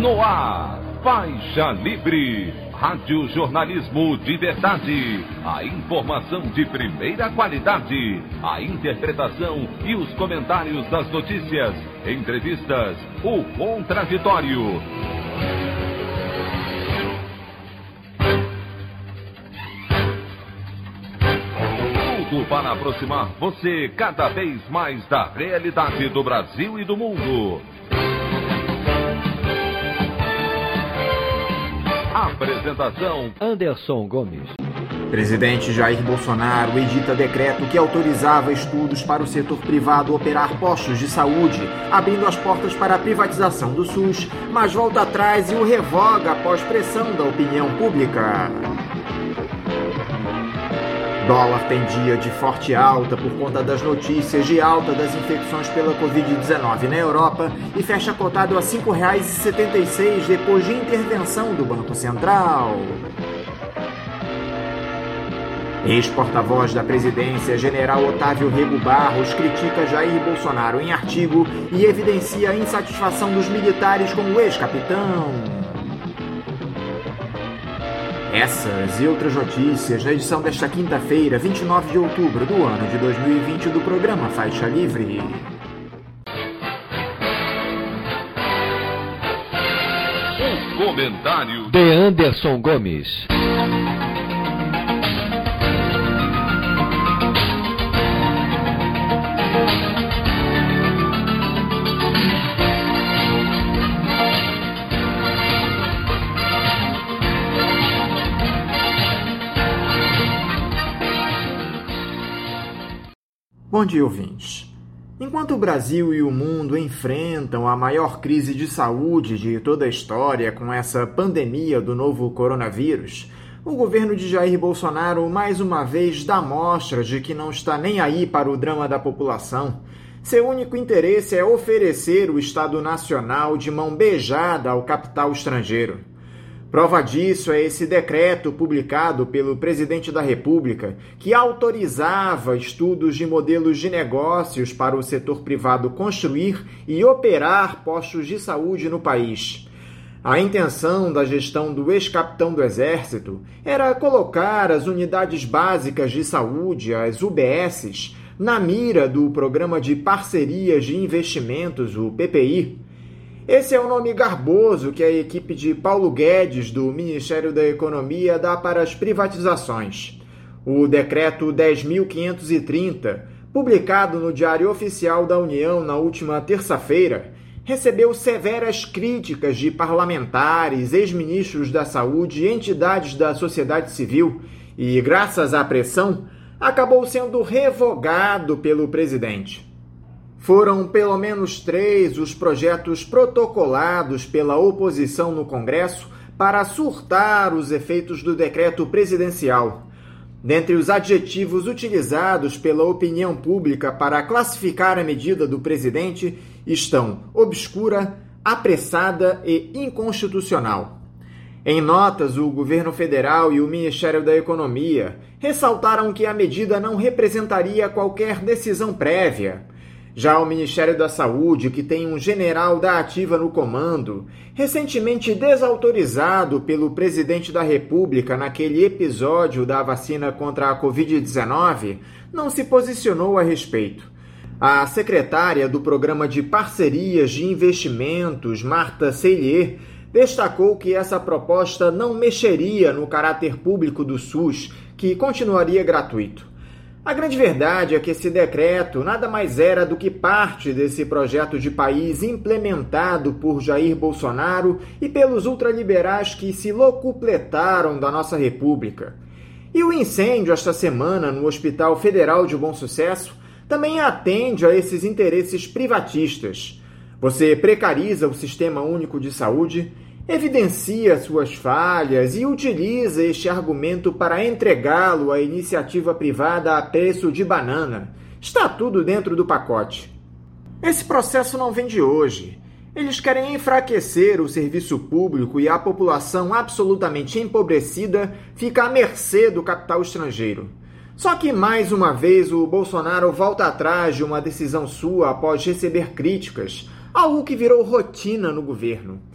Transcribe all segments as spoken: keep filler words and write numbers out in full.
No ar, Faixa Livre, rádio jornalismo de verdade, a informação de primeira qualidade, a interpretação e os comentários das notícias, entrevistas, o contraditório. Tudo para aproximar você cada vez mais da realidade do Brasil e do mundo. Apresentação: Anderson Gomes. Presidente Jair Bolsonaro edita decreto que autorizava estudos para o setor privado operar postos de saúde, abrindo as portas para a privatização do SUS, mas volta atrás e o revoga após pressão da opinião pública. Dólar tem dia de forte alta por conta das notícias de alta das infecções pela covid dezenove na Europa e fecha cotado a cinco reais e setenta e seis centavos depois de intervenção do Banco Central. Ex-porta-voz da presidência, general Otávio Rego Barros, critica Jair Bolsonaro em artigo e evidencia a insatisfação dos militares com o ex-capitão. Essas e outras notícias na edição desta quinta-feira, vinte e nove de outubro do ano de dois mil e vinte do programa Faixa Livre. O comentário de Anderson Gomes. Bom dia, ouvintes. Enquanto o Brasil e o mundo enfrentam a maior crise de saúde de toda a história com essa pandemia do novo coronavírus, o governo de Jair Bolsonaro mais uma vez dá mostra de que não está nem aí para o drama da população. Seu único interesse é oferecer o Estado Nacional de mão beijada ao capital estrangeiro. Prova disso é esse decreto publicado pelo presidente da República que autorizava estudos de modelos de negócios para o setor privado construir e operar postos de saúde no país. A intenção da gestão do ex-capitão do Exército era colocar as unidades básicas de saúde, as U B Ss, na mira do Programa de Parcerias de Investimentos, o P P I. Esse é o nome garboso que a equipe de Paulo Guedes, do Ministério da Economia, dá para as privatizações. O Decreto dez mil quinhentos e trinta, publicado no Diário Oficial da União na última terça-feira, recebeu severas críticas de parlamentares, ex-ministros da Saúde e entidades da sociedade civil e, graças à pressão, acabou sendo revogado pelo presidente. Foram pelo menos três os projetos protocolados pela oposição no Congresso para surtar os efeitos do decreto presidencial. Dentre os adjetivos utilizados pela opinião pública para classificar a medida do presidente estão obscura, apressada e inconstitucional. Em notas, o governo federal e o Ministério da Economia ressaltaram que a medida não representaria qualquer decisão prévia. Já o Ministério da Saúde, que tem um general da ativa no comando, recentemente desautorizado pelo presidente da República naquele episódio da vacina contra a covid dezenove, não se posicionou a respeito. A secretária do Programa de Parcerias de Investimentos, Marta Sellier, destacou que essa proposta não mexeria no caráter público do SUS, que continuaria gratuito. A grande verdade é que esse decreto nada mais era do que parte desse projeto de país implementado por Jair Bolsonaro e pelos ultraliberais que se locupletaram da nossa República. E o incêndio esta semana no Hospital Federal de Bom Sucesso também atende a esses interesses privatistas. Você precariza o Sistema Único de Saúde, evidencia suas falhas e utiliza este argumento para entregá-lo à iniciativa privada a preço de banana. Está tudo dentro do pacote. Esse processo não vem de hoje. Eles querem enfraquecer o serviço público e a população absolutamente empobrecida fica à mercê do capital estrangeiro. Só que, mais uma vez, o Bolsonaro volta atrás de uma decisão sua após receber críticas, algo que virou rotina no governo.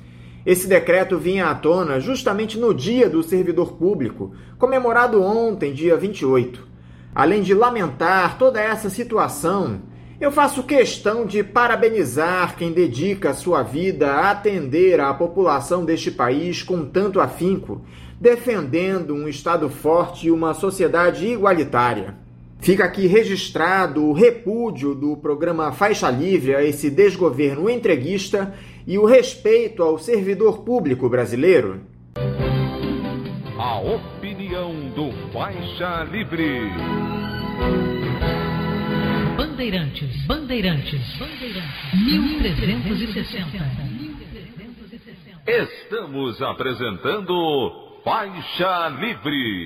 Esse decreto vinha à tona justamente no Dia do Servidor Público, comemorado ontem, dia vinte e oito. Além de lamentar toda essa situação, eu faço questão de parabenizar quem dedica sua vida a atender a população deste país com tanto afinco, defendendo um Estado forte e uma sociedade igualitária. Fica aqui registrado o repúdio do programa Faixa Livre a esse desgoverno entreguista e o respeito ao servidor público brasileiro. A opinião do Faixa Livre. Bandeirantes, Bandeirantes, Bandeirantes, mil trezentos e sessenta. Estamos apresentando Faixa Livre.